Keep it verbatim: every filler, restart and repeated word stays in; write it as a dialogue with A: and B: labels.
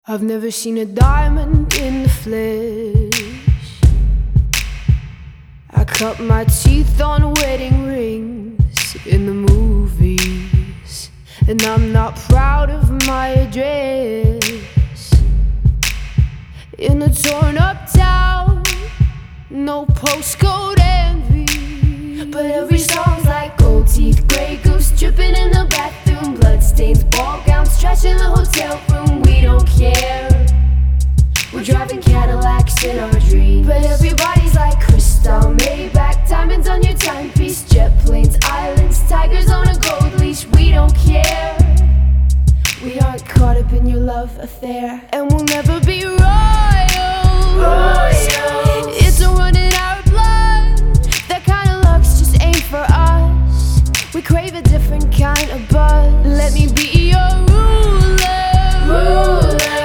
A: I've never seen a diamond in the flesh. I cut my teeth on wedding rings in the movies, and I'm not proud of my address. In a torn up town, no postcode envy, but every song's like gold teeth, grey goose dripping in the bathroom, bloodstains, ball gowns, trash in the hotel room. We don't care, we're driving Cadillacs in our dreams, but everybody's like crystal, Maybach, diamonds on your timepiece, jet planes, islands, tigers on a gold leash. We don't care, we aren't caught up in your love affair, and we'll never be royals. Royals. It's a run in our blood, that kind of luck's just ain't for us. We crave a different kind of buzz. Let me be